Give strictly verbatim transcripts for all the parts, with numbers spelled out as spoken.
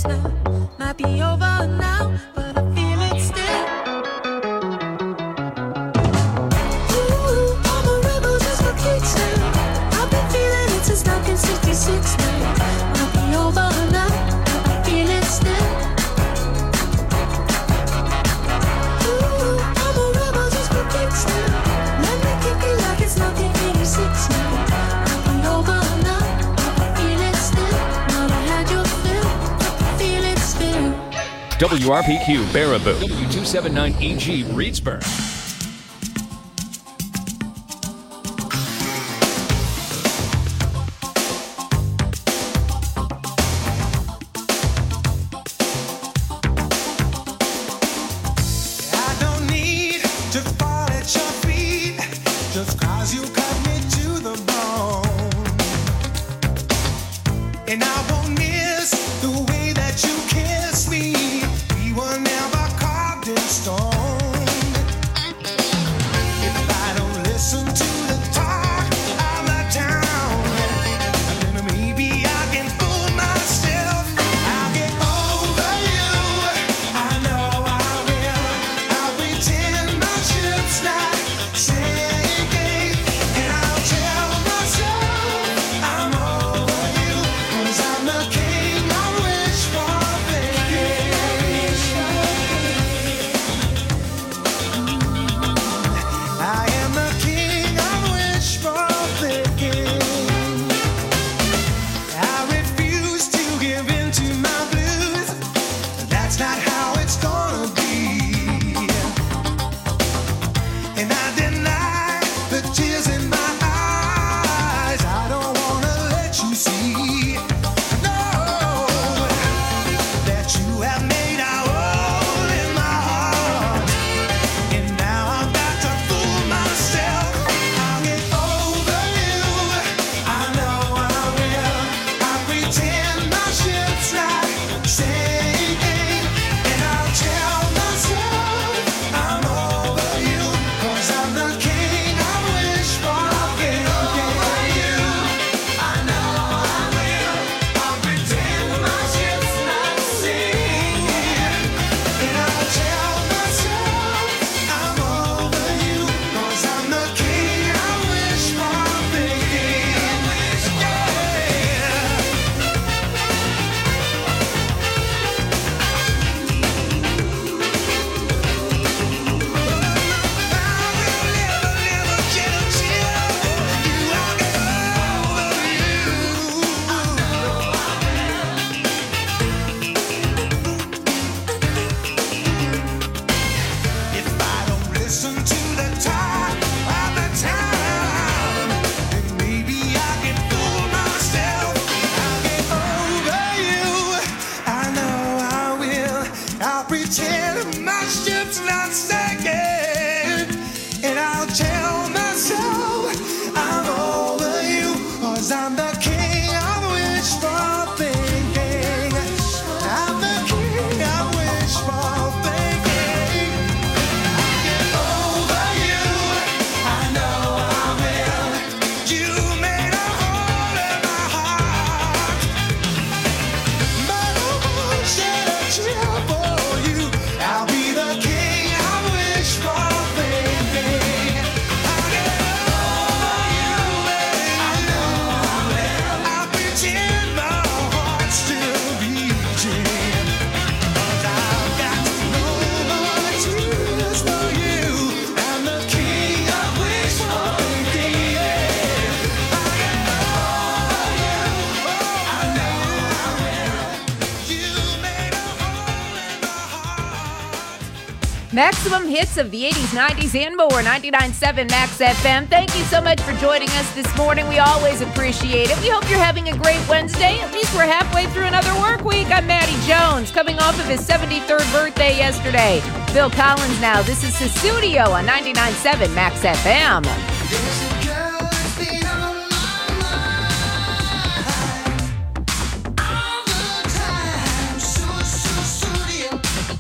seems now might be over now, but I feel it still. Ooh, I'm a rebel just for kicks now. I've been feeling it since nineteen sixty-six now. Might be over now, but I feel it still. Ooh, I'm a rebel just for kicks now. Let me kick it like it's nineteen eighty-six now. Might be over now, but I feel it still. Not I had your fill, I feel it still. W R P Q Baraboo, W two seventy-nine E G Reedsburg. I don't need to fall at your feet just 'cause you cut me to the bone. And I won't miss the way that you kiss me. We were never carved in stone. If I don't listen to the talk of the town, then maybe I can fool myself. I'll get over you. I know I will. I'll pretend my ship's not sinking, and I'll tell myself I'm over you, 'cause I'm the king I wish for thinking. I am the king I wish for thinking. I refuse to give in to my blues. That's not how it's gonna be. And I deny the tears in my eyes. I don't wanna let you see, no, that you have made a hole in my heart. And now I've got to fool myself. I'll get over you. I know I will. I pretend my ship's not sinking, and I'll tell myself I'm over you, 'cause I'm the king I wish for. I'll get over you. I know I will. I'll pretend my ship's not sinking, and I'll tell myself I'm over you, 'cause I'm the king I wish for thinking. Yeah. If I don't listen to the talk of the town, then maybe I can fool myself. I'll get over you. I know I will. I'll pretend my ship's not sinking, and I'll tell myself I'm over you, 'cause I'm the king I wish for thinking. I'm the king I wish for thinking. Over you, I know I will. You made a hole in my heart. But I won't shed a tear for you. I'll be the king I wish for thinking. I'll get over you, I know I will. I'll pretend my heart's still beating, 'cause I've got no more tears for you. I'm the king I wish for thinking. I get over you, oh, I know I will. You made a hole in my heart. Maximum hits of the eighties, nineties, and more. ninety-nine point seven Max F M. Thank you so much for joining us this morning. We always appreciate it. We hope you're having a great Wednesday. At least we're halfway through another work week. I'm Maddie Jones, coming off of his seventy-third birthday yesterday. Phil Collins now. This is Sussudio on ninety-nine point seven Max F M. There's a girl that's been on my mind all the time. So, so, so dear.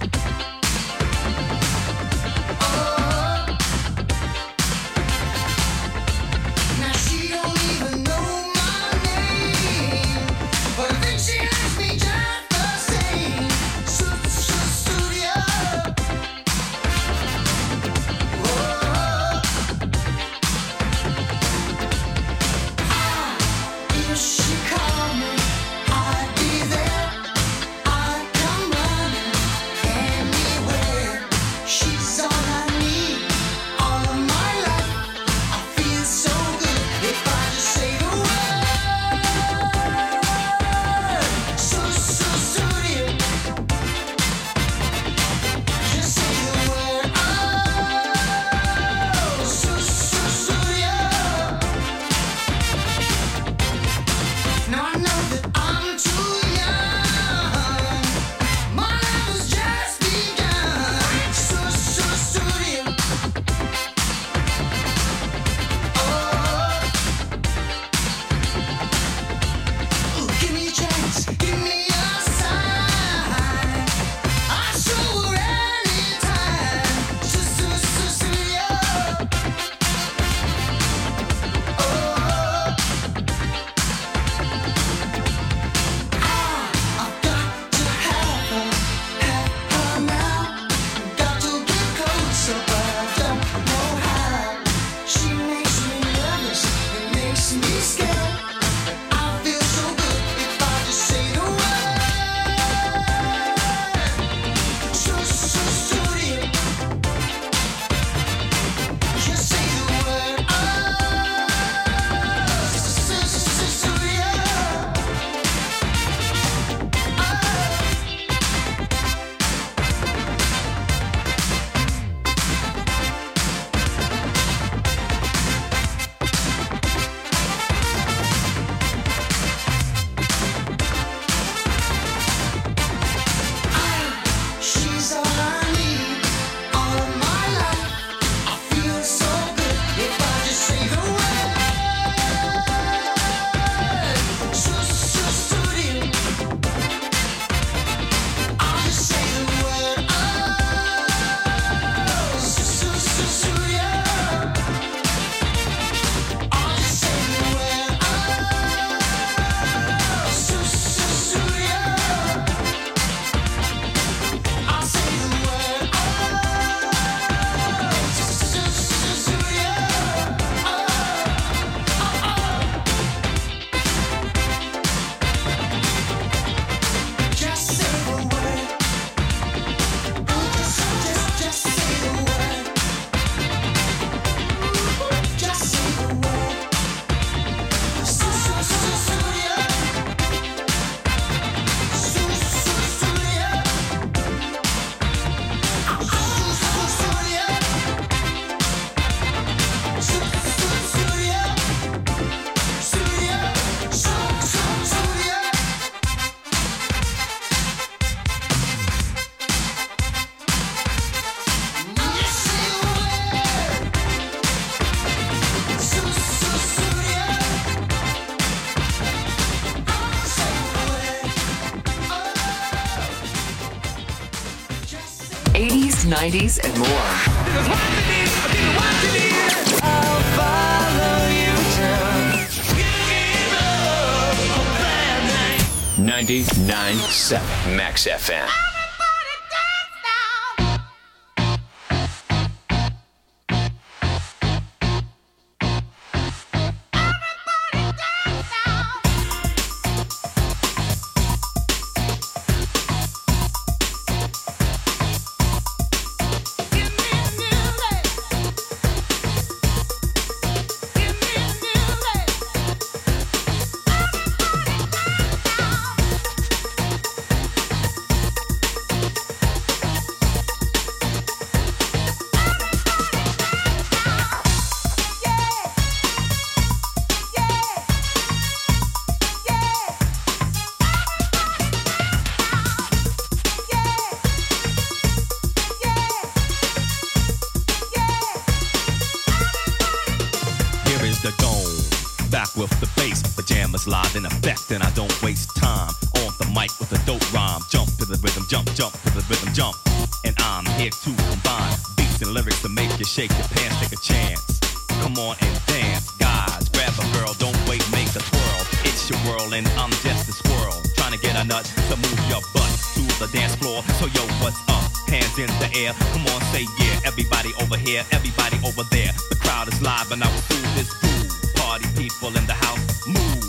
Oh, now she don't even know my name, but I think she likes me just the same. eighties, nineties, and more. I'll follow you down. ninety-nine point seven Max F M. Live in effect, and I don't waste time on the mic with a dope rhyme. Jump to the rhythm, jump, jump to the rhythm, jump. And I'm here to combine beats and lyrics to make you shake your pants, take a chance. Come on and dance, guys. Grab a girl, don't wait, make the twirl. It's your world, and I'm just a squirrel trying to get a nut to move your butt to the dance floor. So yo, what's up? Hands in the air, come on, say yeah. Everybody over here, everybody over there. The crowd is live, and I will do this groove. Party people in the house, move.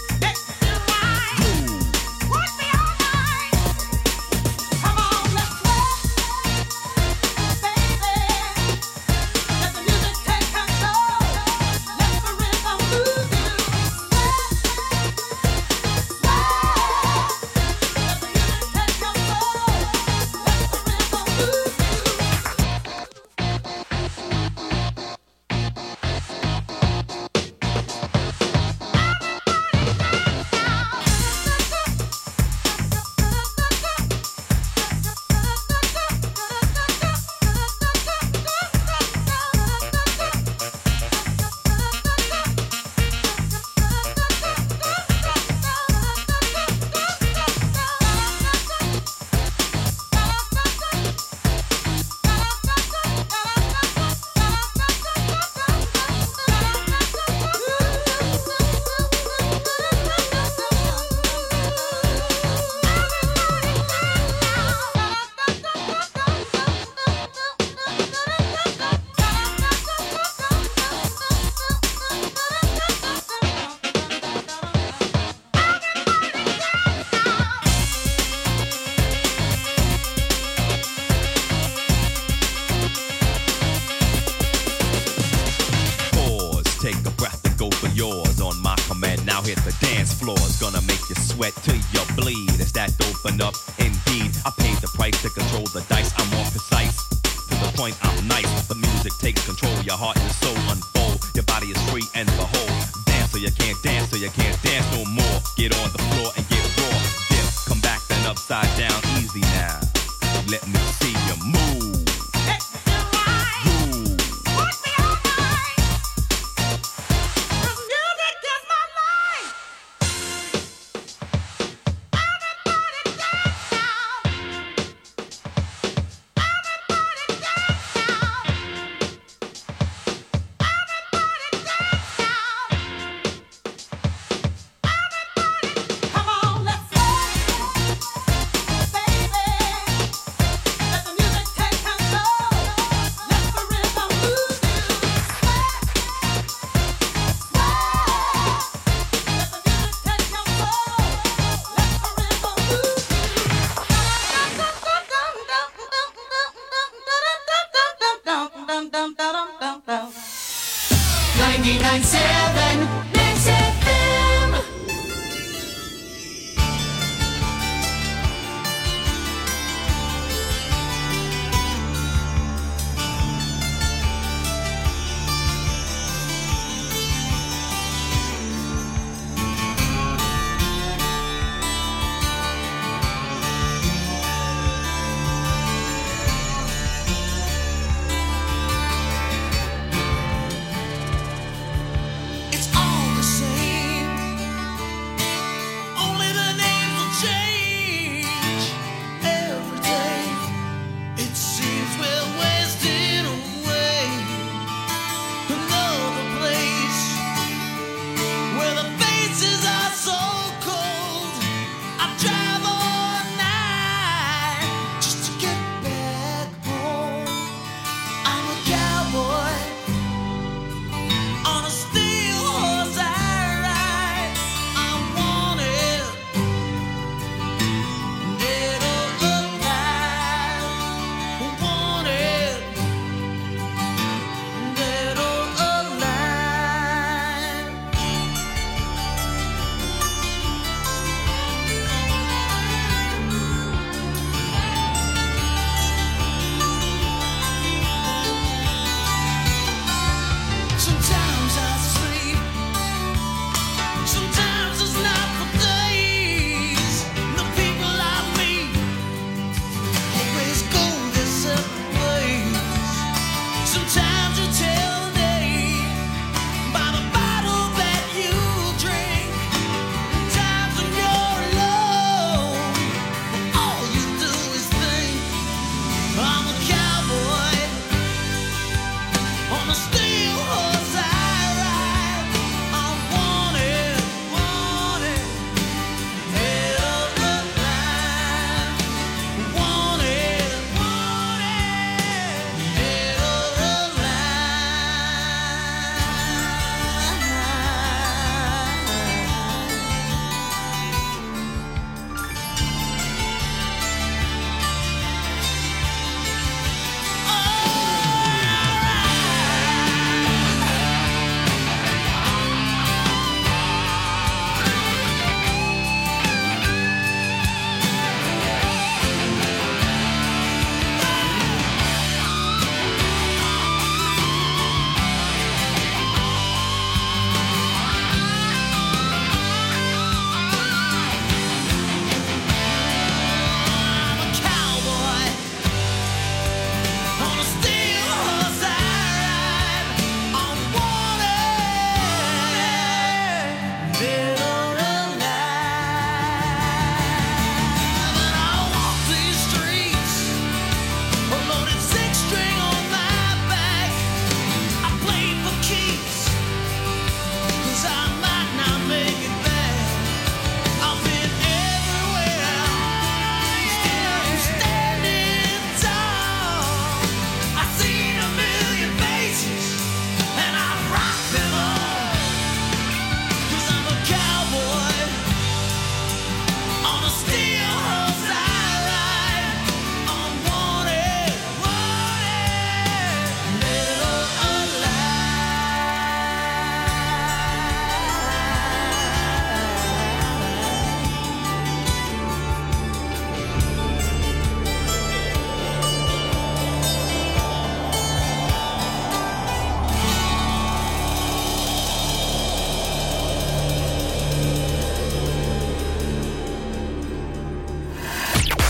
ninety-nine point seven Max F M.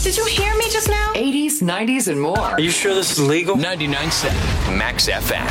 Did you hear me just now? eighties, nineties, and more. Are you sure this is legal? ninety-nine point seven Max F M.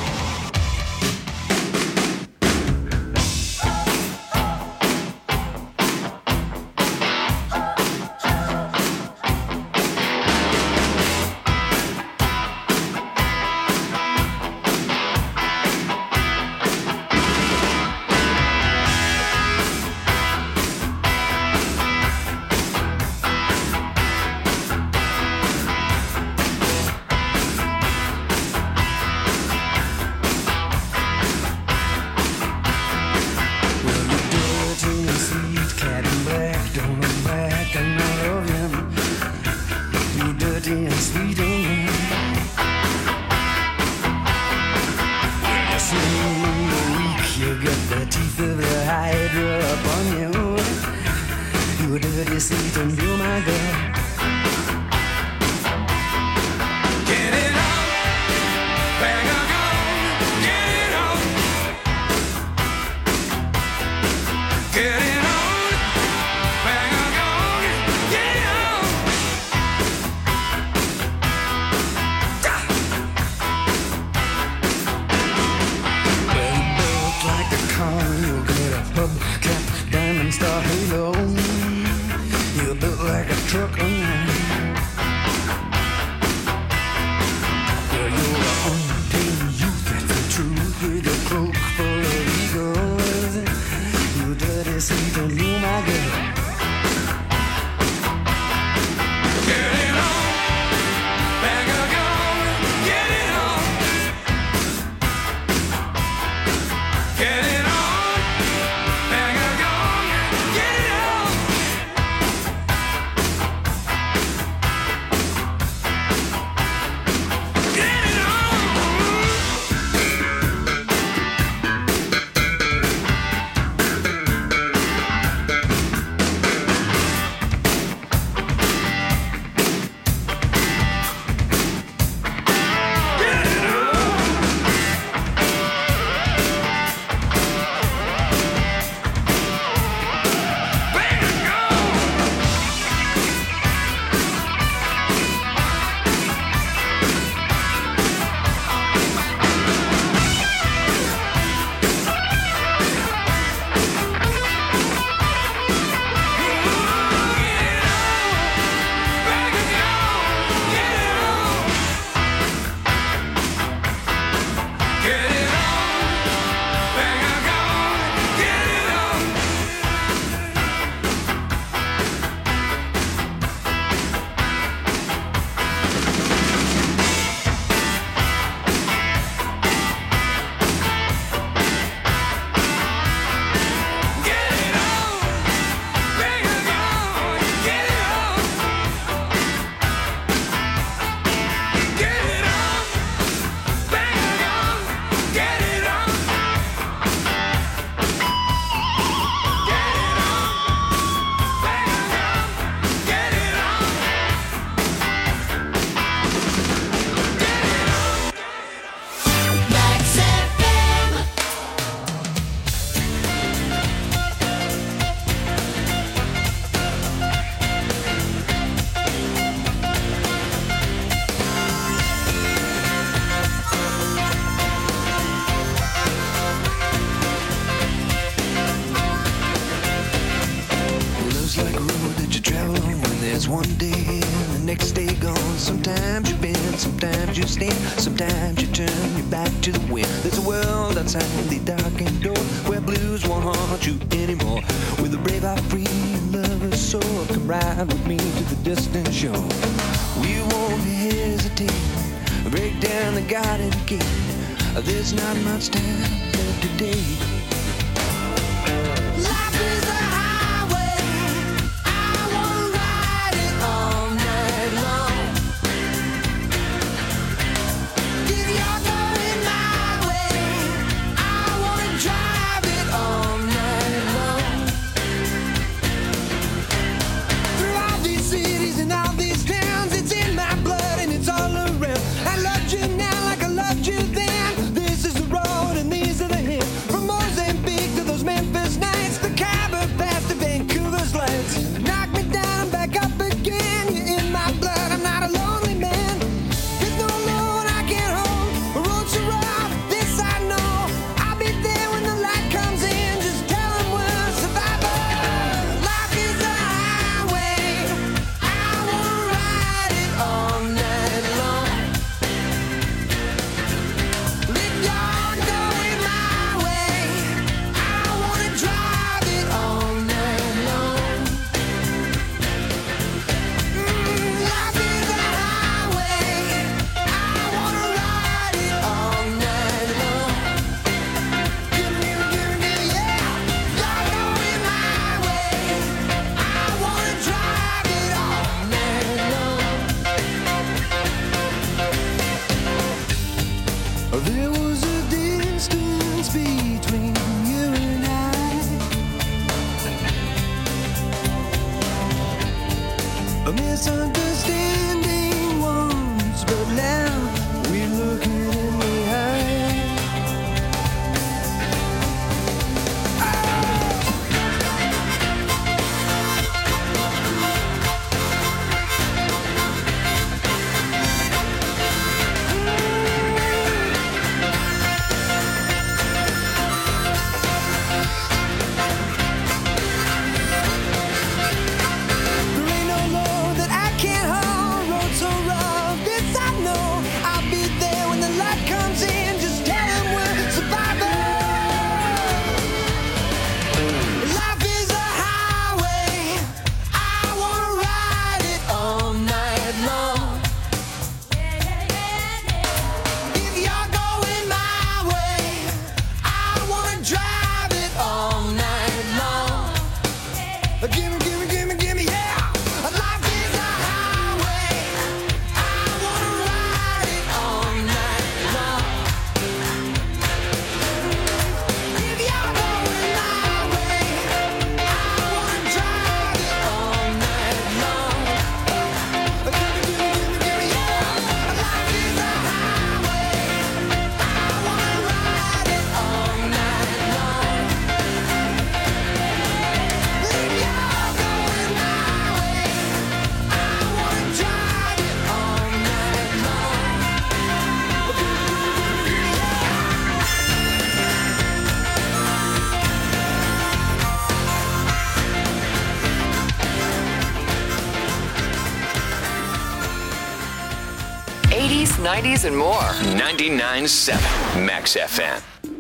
one day and the next day gone. Sometimes you bend, sometimes you stand, sometimes you turn your back to the wind. There's a world outside the darkened door where blues won't haunt you anymore. With a brave heart, free and lover's soul, come ride with me to the distant shore. We won't hesitate, break down the garden gate. There's not much time left today. Life is a highway, I wanna ride it all night long. If you're going my way, I wanna drive it all night long. Through all these cities and all these towns, it's in my blood and it's all around. I loved you now like I loved you then. This is the road and these are the hills. From most misunderstanding once, but now we're looking in the eye. There ain't no law that I can't hold. Road so rough, this I know. I'll be there when the light comes in. Just tell 'em we're survivors. Life is a highway. I wanna ride it all night long. If you're going my way, I wanna drive it all night long. Gimme, gimme, gimme, gimme, yeah. Life is a highway. I wanna ride it all night long. If you're going my way, I wanna drive it all night long. Gimme, gimme, gimme, gimme, yeah. Life is a highway. I wanna ride it all night long. If you're going my way, I wanna drive it all night long. eighties, nineties, and more. ninety-nine point seven Max F M.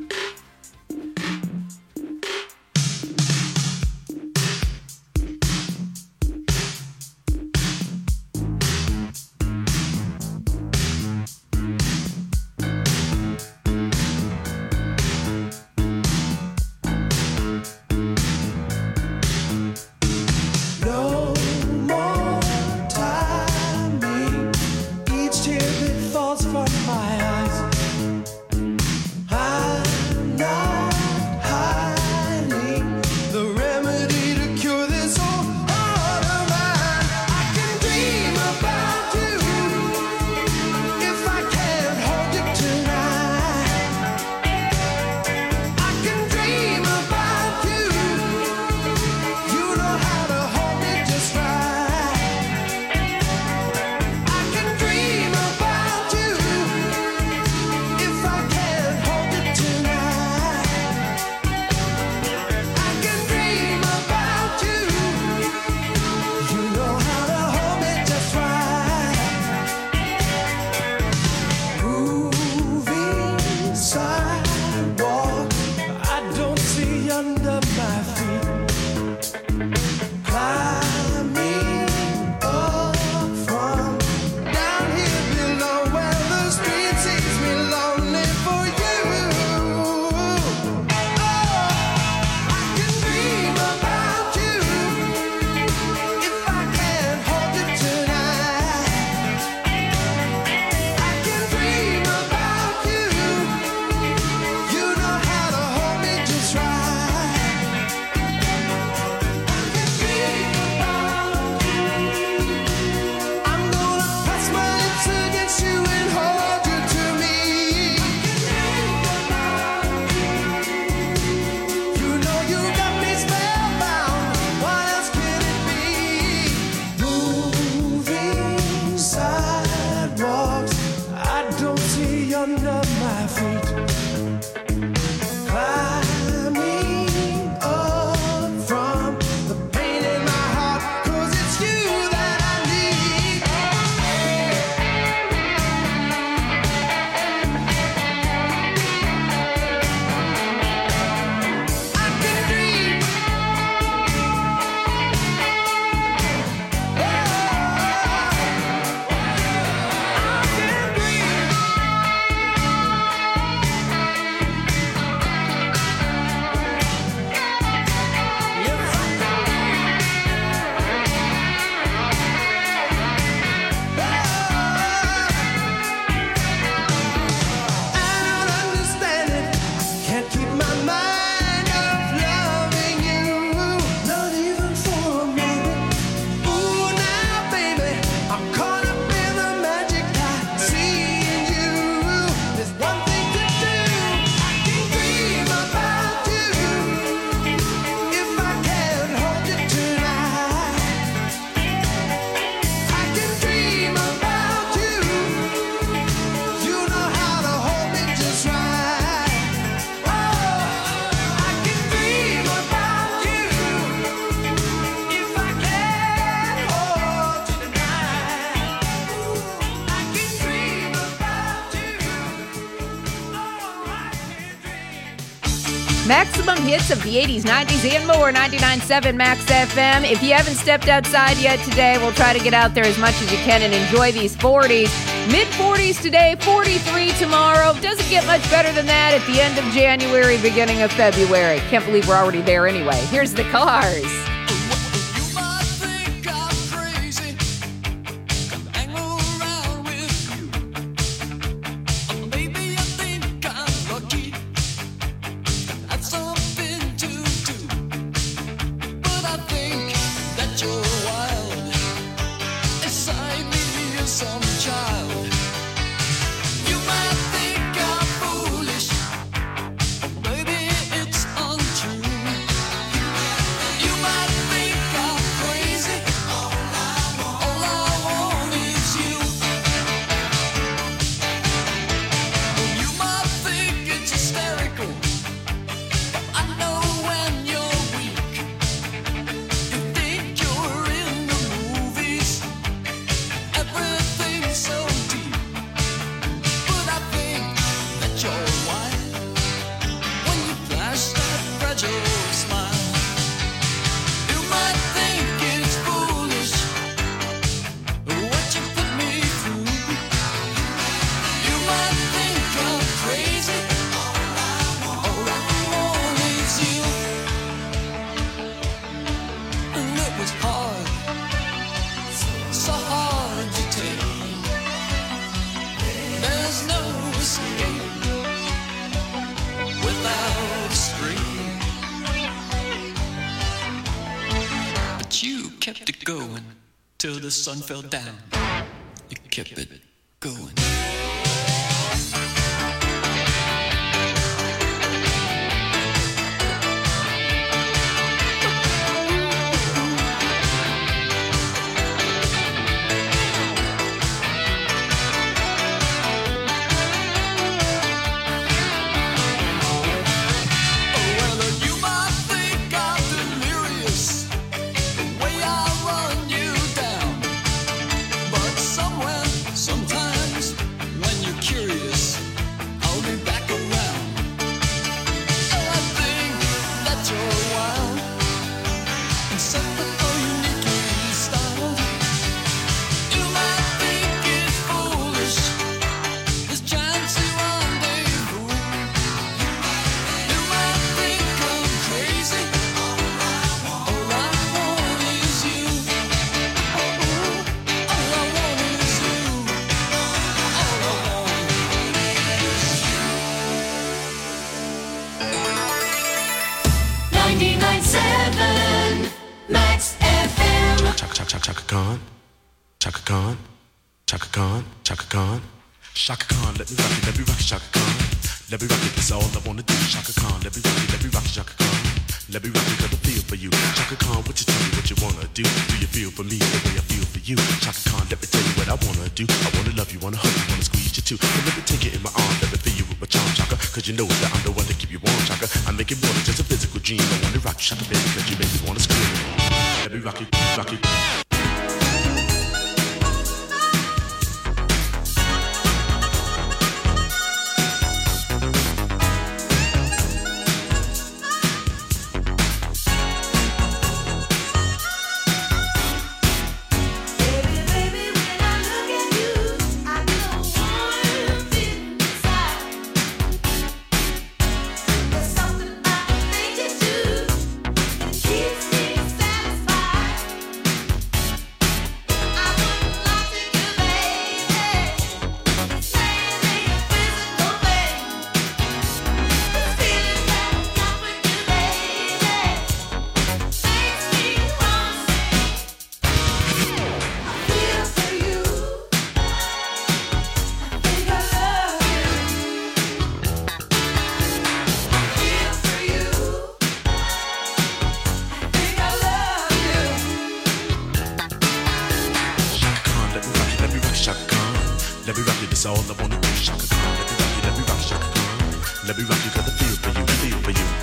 No more timing. Each tear that falls from my eyes, I Maximum hits of the eighties, nineties, and more. ninety-nine point seven Max F M. If you haven't stepped outside yet today, we'll try to get out there as much as you can and enjoy these forties. mid forties today, forty-three tomorrow. Doesn't get much better than that at the end of January, beginning of February. Can't believe we're already there anyway. Here's the Cars. You might think I'm crazy, hang around with you. Or maybe I think I'm lucky, have something to do. But I think that you're wild, inside me is some child. You might think I'm foolish, or maybe it's untrue. You might think I'm crazy. All I want is you. You might think it's hysterical, but I know when you're weak. You think you're in the movies, everything's so deep. But I think that you're wild when you flash that fragile smile. You might think it's foolish what you put me through. You might think I'm crazy. All I want is you. And it was hard, so hard to take. There's no escape without a scream. But you kept it going till the sun fell down. You kept it going. Well, you might think I'm delirious, the way I run you down. But somewhere, sometimes, when you're curious, I'll be back around. Oh, I think that you're wild, and somehow uniquely styled. You might think it's foolish, this chance to rendezvous. You might think I'm crazy. All I want is you. All I want is you. All I want ninety-nine point seven Max F M. Chaka chaka chaka chaka Khan, Chaka Khan, Chaka Khan, Chaka Khan, Chaka Khan. Let me rock it, let me rock it, Chaka Khan. Let me rock it, that's all I wanna do. Chaka Khan, let me rock it, let me rock it, Chaka Khan. Let me rock it 'cause I feel for you. Chaka Khan, what you tell me what you wanna do? Do you feel for me the way I feel for you? Chaka Khan, let me tell you what I wanna do. I wanna love you, wanna hug you, wanna squeeze you too. So let me take it in my arms, let me feel you with my charm, Chaka. 'Cause you know that I'm the one to keep you warm, Chaka. I make it more than just a physical dream. I wanna rock you, Chaka, baby, 'cause you make me wanna scream. Let me rock you, rock you. Baby, baby, when I look at you, I know one thing inside. There's something about the things you do that keeps me satisfied. I wouldn't lie to you, baby. It's mainly a physical thing. This feeling that I got with you, baby, makes me wanna sing. I feel for you. I think I love you. I feel for you. I think I love you. Chaka Khan, let me rock it, let me rock it, Chaka Khan. Let me rock it, that's all I wanna do. Chaka Khan, let me rock it, let me rock it, Chaka Khan. Let me rock it 'cause I feel for you, feel for you.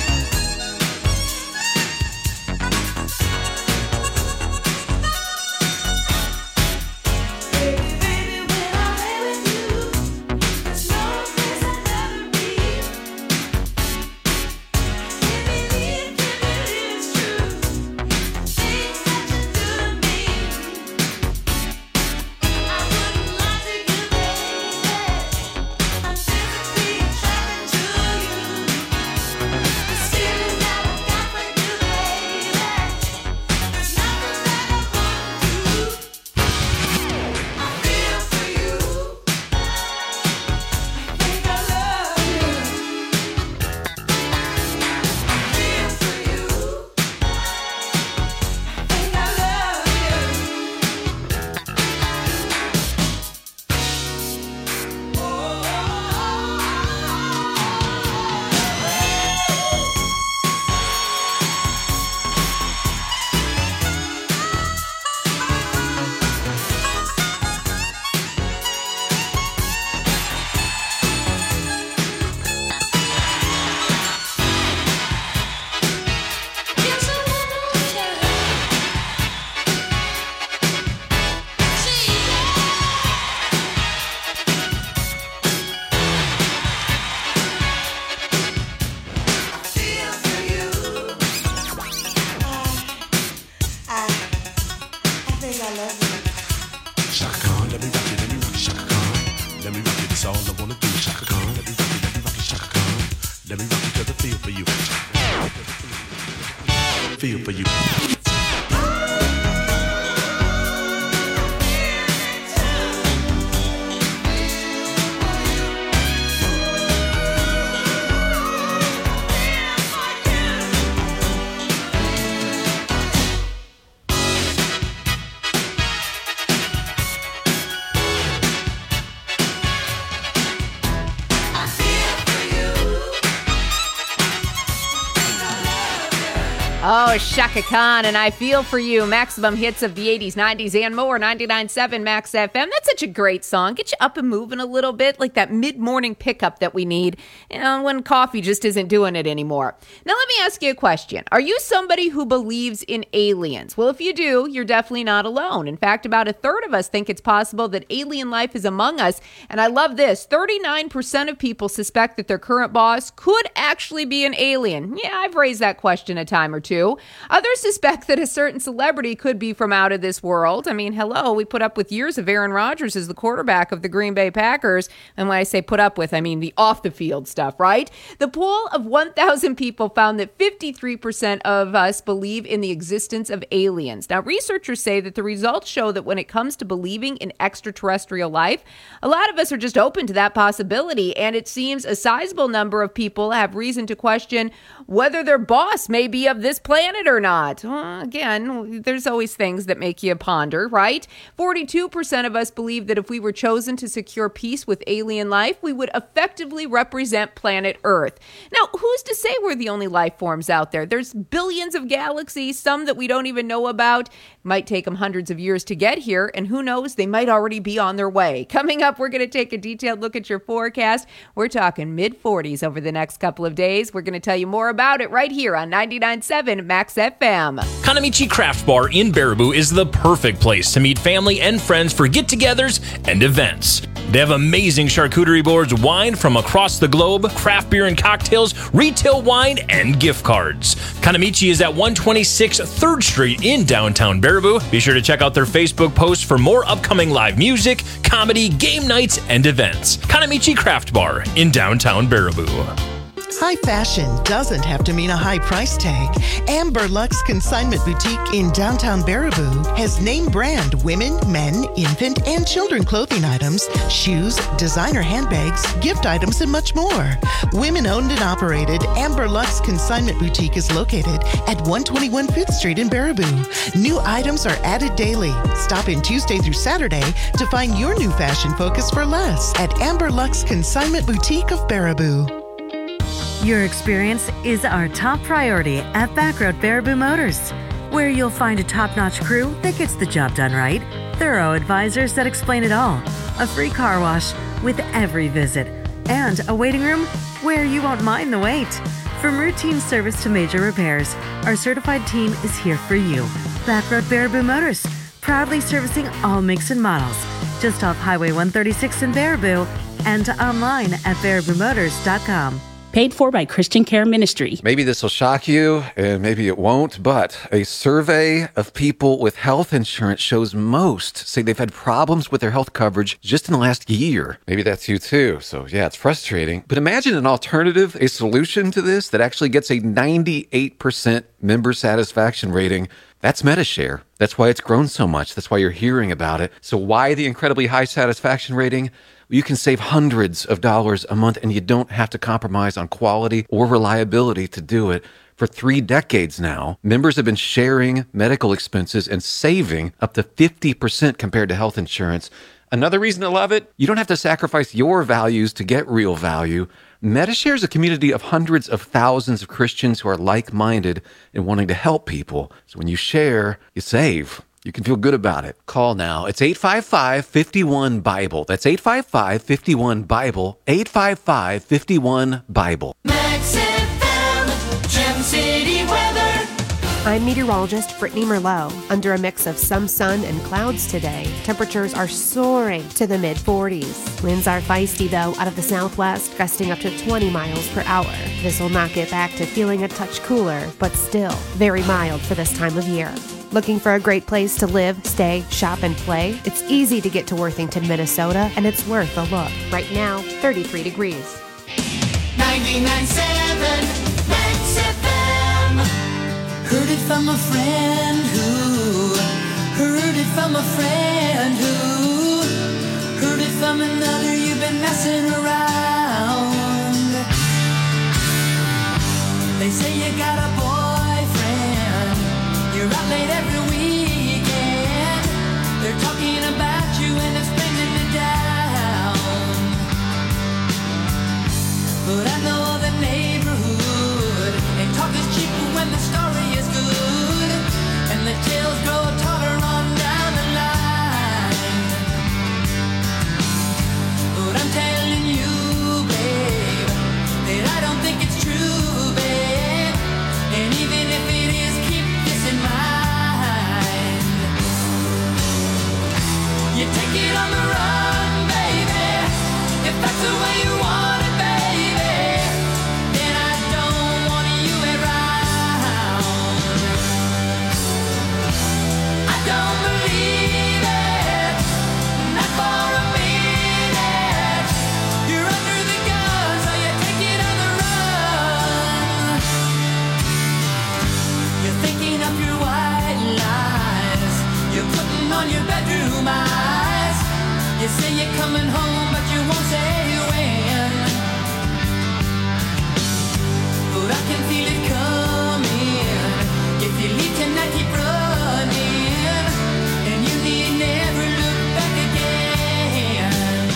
Baby, baby, when I lay with you, there's no place I'd rather be. Shaka Khan, let me rock it, let me rock it, Shaka Khan. Let me rock it, it's all I wanna do, Shaka Khan. Let me rock it, let me rock it, Shaka Khan. Let me rock it 'cause I feel for you. Feel for you. Oh, Shaka Khan, and I Feel For You. Maximum hits of the eighties, nineties, and more. ninety-nine point seven Max F M. That's such a great song. Get you up and moving a little bit, like that mid-morning pickup that we need, you know, when coffee just isn't doing it anymore. Now, let me ask you a question. Are you somebody who believes in aliens? Well, if you do, you're definitely not alone. In fact, about a third of us think it's possible that alien life is among us. And I love this. thirty-nine percent of people suspect that their current boss could actually be an alien. Yeah, I've raised that question a time or two. Others suspect that a certain celebrity could be from out of this world. I mean, hello, we put up with years of Aaron Rodgers as the quarterback of the Green Bay Packers. And when I say put up with, I mean the off-the-field stuff, right? The poll of one thousand people found that fifty-three percent of us believe in the existence of aliens. Now, researchers say that the results show that when it comes to believing in extraterrestrial life, a lot of us are just open to that possibility. And it seems a sizable number of people have reason to question whether their boss may be of this planet or not. Well, again, there's always things that make you ponder, right? forty-two percent of us believe that if we were chosen to secure peace with alien life, we would effectively represent planet Earth. Now, who's to say we're the only life forms out there? There's billions of galaxies, some that we don't even know about. Might take them hundreds of years to get here, and who knows, they might already be on their way. Coming up, we're going to take a detailed look at your forecast. We're talking mid forties over the next couple of days. We're going to tell you more about it right here on ninety-nine point seven Max F M. Kanamichi Craft Bar in Baraboo is the perfect place to meet family and friends for get-togethers and events. They have amazing charcuterie boards, wine from across the globe, craft beer and cocktails, retail wine, and gift cards. Kanamichi is at one twenty-six third Street in downtown Baraboo. Be sure to check out their Facebook posts for more upcoming live music, comedy, game nights, and events. Kanamichi Craft Bar in downtown Baraboo. High fashion doesn't have to mean a high price tag. Amber Lux Consignment Boutique in downtown Baraboo has name brand women, men, infant, and children clothing items, shoes, designer handbags, gift items, and much more. Women owned and operated, Amber Lux Consignment Boutique is located at one twenty-one fifth Street in Baraboo. New items are added daily. Stop in Tuesday through Saturday to find your new fashion focus for less at Amber Lux Consignment Boutique of Baraboo. Your experience is our top priority at Backroad Baraboo Motors, where you'll find a top-notch crew that gets the job done right, thorough advisors that explain it all, a free car wash with every visit, and a waiting room where you won't mind the wait. From routine service to major repairs, our certified team is here for you. Backroad Baraboo Motors, proudly servicing all makes and models, just off Highway one thirty-six in Baraboo and online at baraboo motors dot com. Paid for by Christian Care Ministry. Maybe this will shock you, and maybe it won't, but a survey of people with health insurance shows most say they've had problems with their health coverage just in the last year. Maybe that's you too, so yeah, it's frustrating. But imagine an alternative, a solution to this that actually gets a ninety-eight percent member satisfaction rating. That's MediShare. That's why it's grown so much. That's why you're hearing about it. So why the incredibly high satisfaction rating? You can save hundreds of dollars a month, and you don't have to compromise on quality or reliability to do it. For three decades now, members have been sharing medical expenses and saving up to fifty percent compared to health insurance. Another reason to love it, you don't have to sacrifice your values to get real value. MediShare is a community of hundreds of thousands of Christians who are like-minded and wanting to help people. So when you share, you save. You can feel good about it. Call now. It's eight five five, five one, BIBLE. That's eight five five, five one, BIBLE. eight five five, five one, BIBLE. Max F M, Gem City weather. I'm meteorologist Brittany Merlot. Under a mix of some sun and clouds today, temperatures are soaring to the mid forties. Winds are feisty, though, out of the southwest, gusting up to twenty miles per hour. This will not get back to feeling a touch cooler, but still very mild for this time of year. Looking for a great place to live, stay, shop, and play? It's easy to get to Worthington, Minnesota, and it's worth a look. Right now, thirty-three degrees. ninety-nine point seven Max F M. Heard it from a friend who heard it from a friend who heard it from another. You've been messing around. They say you got a boyfriend. You're out late every weekend. They're talking about you and it's bringing me down. But I know the neighborhood, and talk is cheap when the story is good, and the tales grow taller on down the line. But I'm telling you, babe, that I don't think it's true, babe. And even if it is, keep this in mind. You take it on the run, baby, if that's the way you want it, baby. Then I don't want you around. I don't believe it, not for a minute. You're under the gun, so you take it on the run. You're thinking up your white lies. You're putting on your bedroom eyes. You say you're coming home, but you won't say when. But I can feel it coming. If you leave tonight, keep running, and you need never look back again.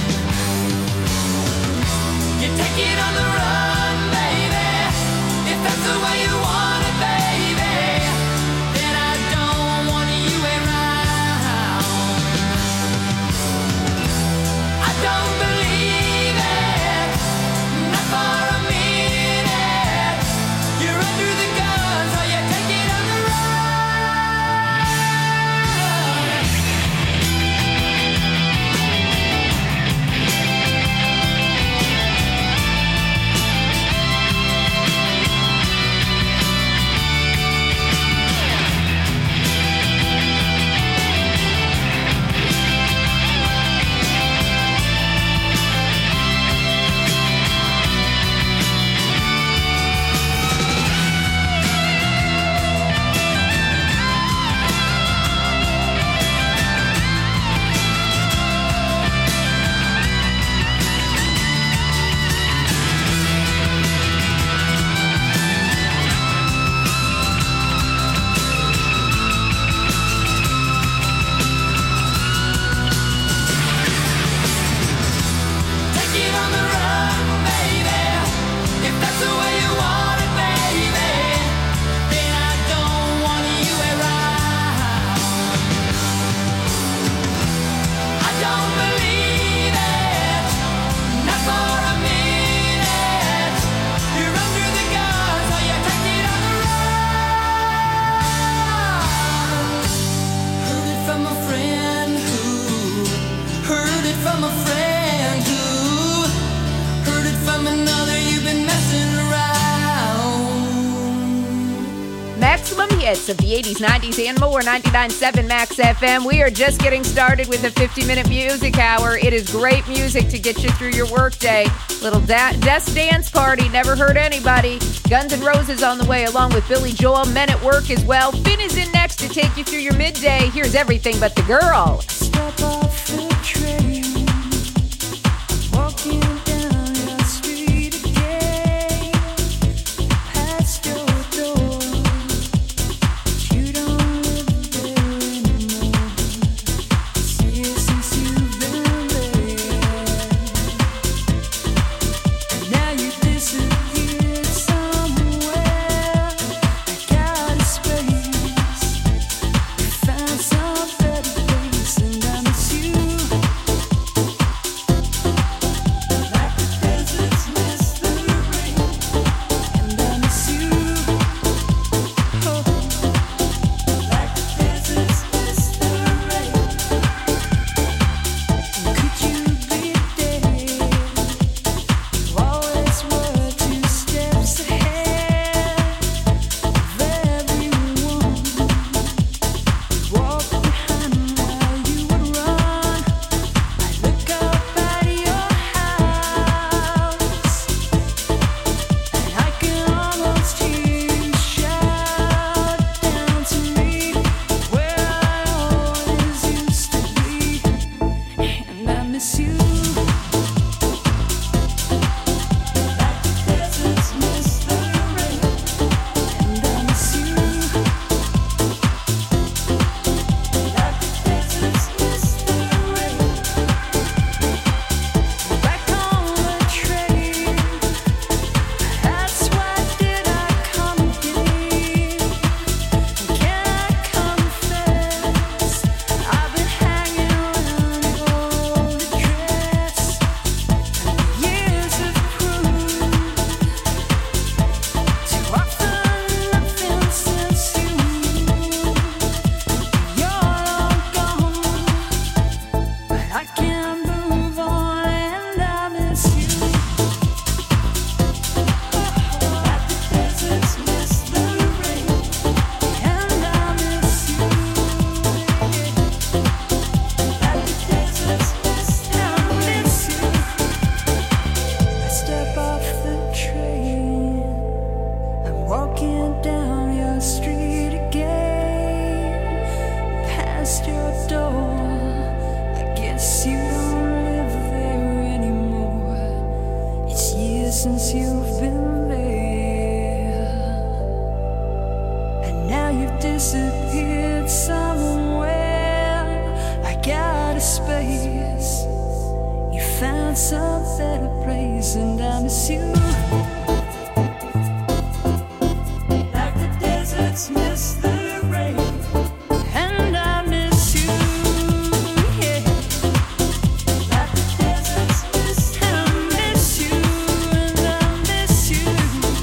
You take it on the run, baby, if that's the way you want it, baby. Then I don't want you around. I don't believe it, not for a minute. You're under the gun, so you take it on the run. Take it on the run, baby, if that's the way you want it, baby. Then I don't want you around. I don't believe it, not for a minute. You're under the gun, so you take it on the run. Heard it from a friend who heard it from a friend who heard it from another. You've been messing around. Maximum hits of the eighties, nineties, and more. ninety-nine point seven Max F M. We are just getting started with a fifty-minute music hour. It is great music to get you through your workday. Little da- desk dance party. Never hurt anybody. Guns N' Roses on the way, along with Billy Joel. Men at Work as well. Finn is in next to take you through your midday. Here's Everything But the Girl. Step off the train, walking down your street again, past your door. You don't live there anymore. See you since you've been there, and now you disappeared somewhere. I got a space. We found some better place, and I miss you. since you've been there, and now you've disappeared somewhere. I got a space, you found some better place, and I miss you like the deserts miss the rain. And I miss you, yeah, like the deserts miss the rain. I miss you, and I miss you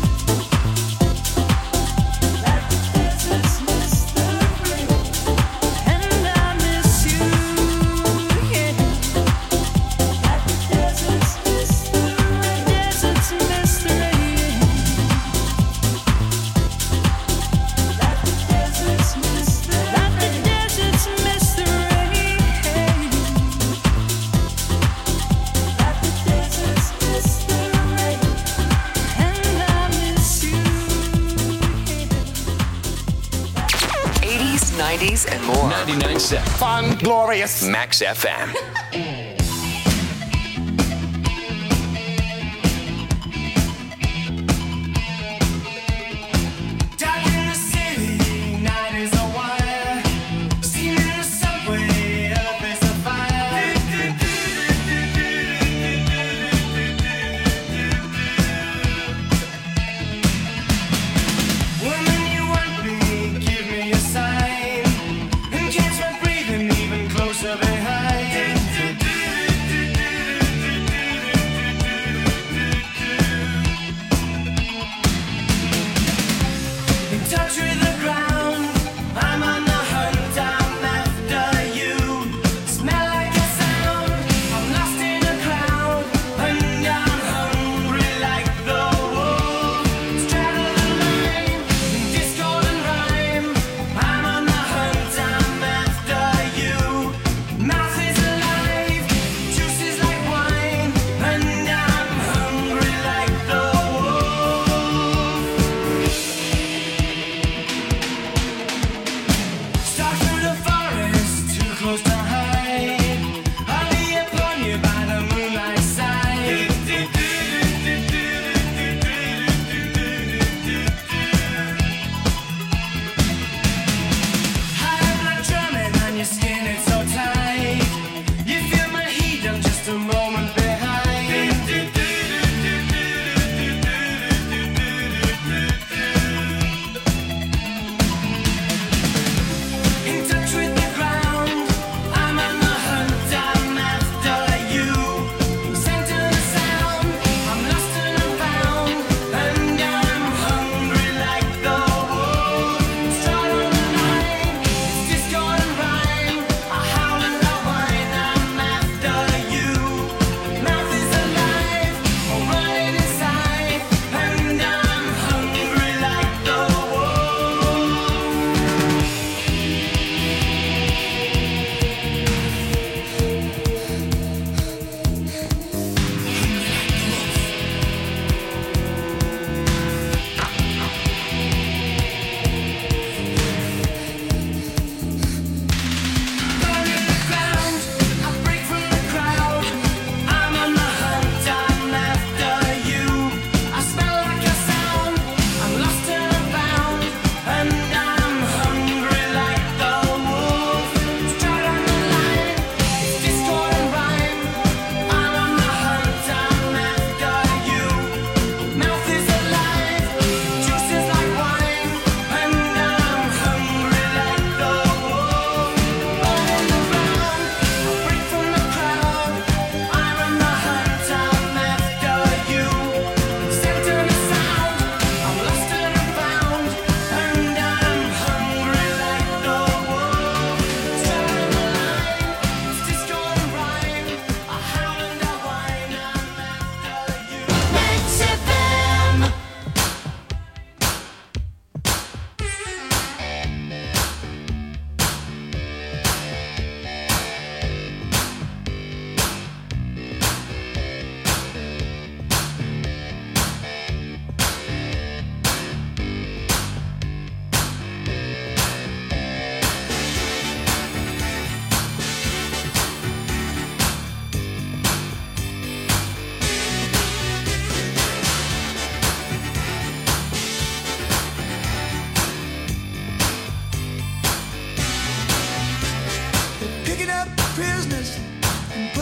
like the deserts miss the rain. And I miss you, yeah, like the deserts miss the rain. Deserts miss the rain. Like the deserts miss the rain. Like the deserts miss the rain. Like the deserts miss the rain. And I miss you, eighties, nineties, and more. ninety-nine point seven. Fun, glorious. Max F M. Down in the city, night is a wire. Steam in the subway, earth is a fire. Woman, you want me, give me a sign. And catch my breathing even closer behind.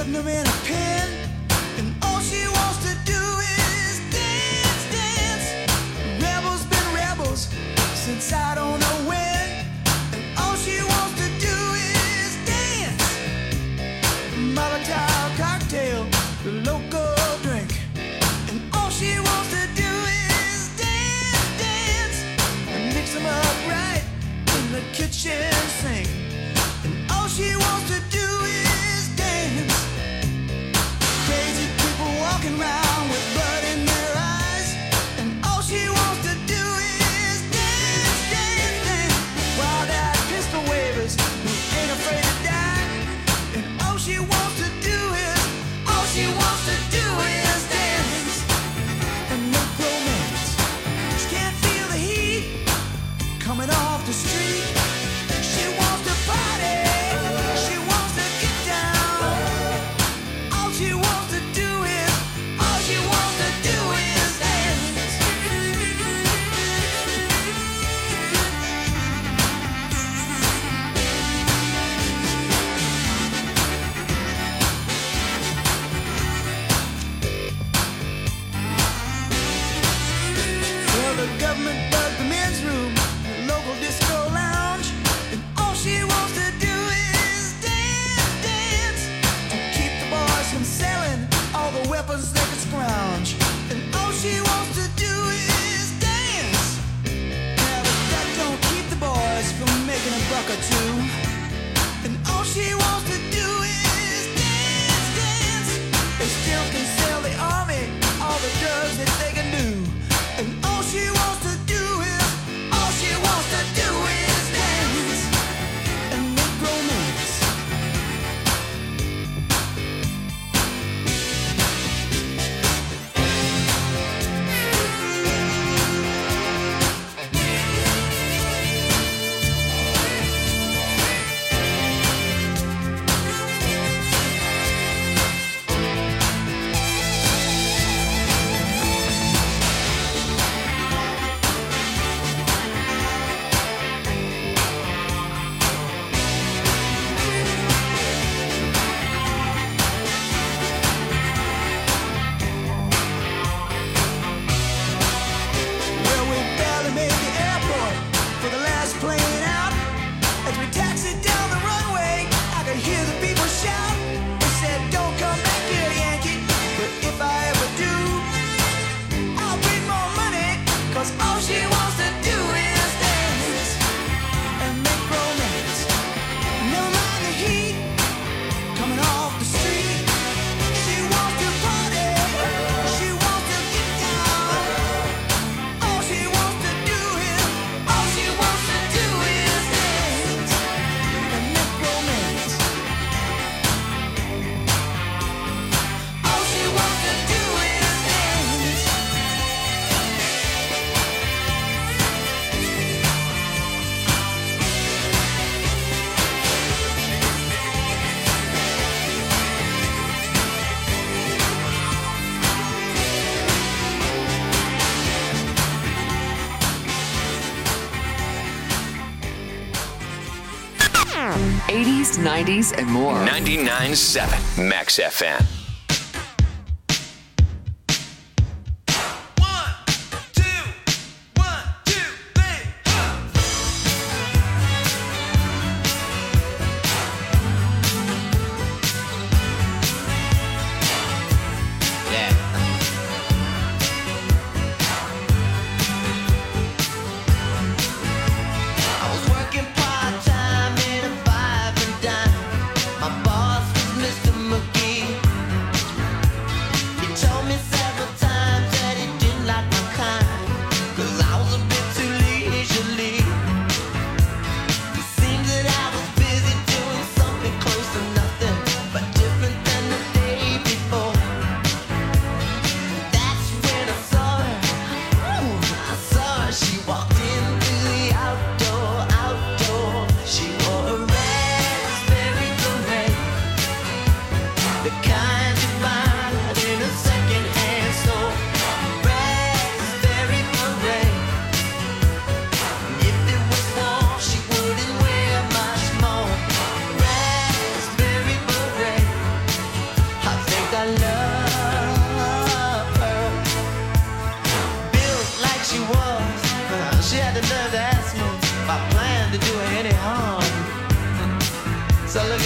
putting them in a pen, and all she wants to do is dance, dance. Rebels been rebels since I don't know when, and all she wants to do is dance. Molotov cocktail, the local drink, and all she wants to do is dance, dance, and mix them up right in the kitchen sink, and all she wants to do is dance. Crazy people walking around with blood in their eyes, and all she wants to do is dance, dance, dance. While that pistol wavers who ain't afraid to die, and all she wants to do is, all she wants to do is dance and make romance. She can't feel the heat coming off the street. She wants to party. She wants to get down. All she wants to do is, all she wants to do is dance. Well, the government bugged the men's room, the local disco lounge, and all she wants to do is dance, dance, to keep the boys from selling all the weapons they could scrounge. And all she wants to do is dance. Now, but that don't keep the boys from making a buck or two. And all she wants to do is dance, dance. They still can sell the army all the drugs that they can do. And all she wants to do is, all she wants to do is dance and make romance. Well, we barely made the airport for the last plane out. As we taxied down the runway, I could hear the people shout. They said, "Don't come back here, Yankee." But if I ever do, I'll bring more money, 'cause all she wants to do is dance and make romance. Never mind the heat coming off the street. She wants to party. She wants to get down. All she wants to do is, all she wants to do is dance and make romance. All she wants to do is dance. eighties, nineties, and more. ninety-nine point seven Max F M. I was working part-time in a five and dime. My boss was Mister McGee.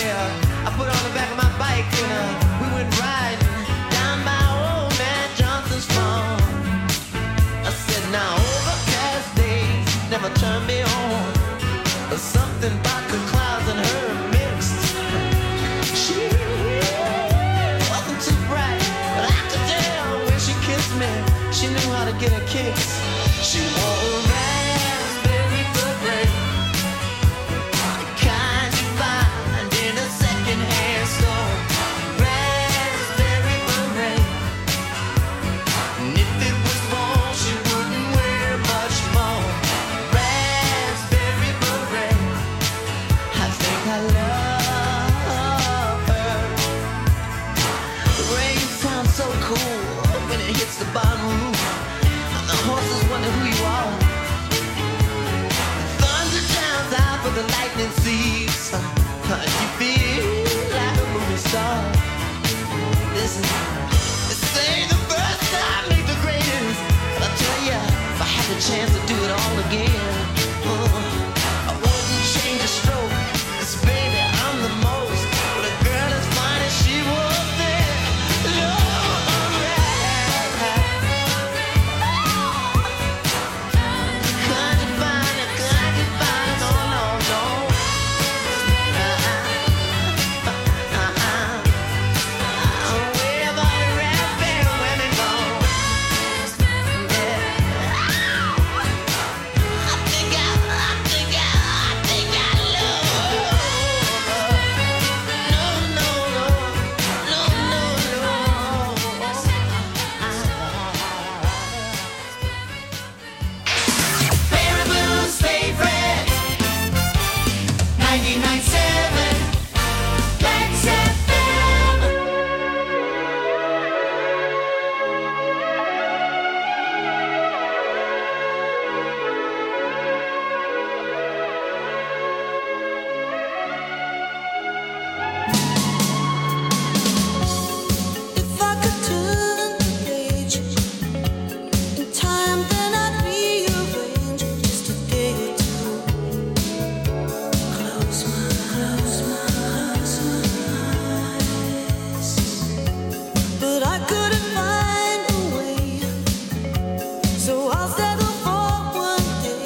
uh, I put on the back of my bike and uh, we went riding down by old man Johnson's farm. I said, now overcast days never turn me on. There's something about the clouds and her mixed. She wasn't too bright, but I could tell when she kissed me, she knew how to get a kiss. She wore a raspberry beret, the kind you find in a second-hand store. Raspberry beret, and if it was worn, she wouldn't wear much more. Raspberry beret, I think I love her. The rain sounds so cool when it hits the barn roof. The horses wonder who you are. Thunder drowns out, but the lightning sees. You feel like a movie star. Listen, this ain't the first time, make the greatest. But I tell ya, if I had the chance to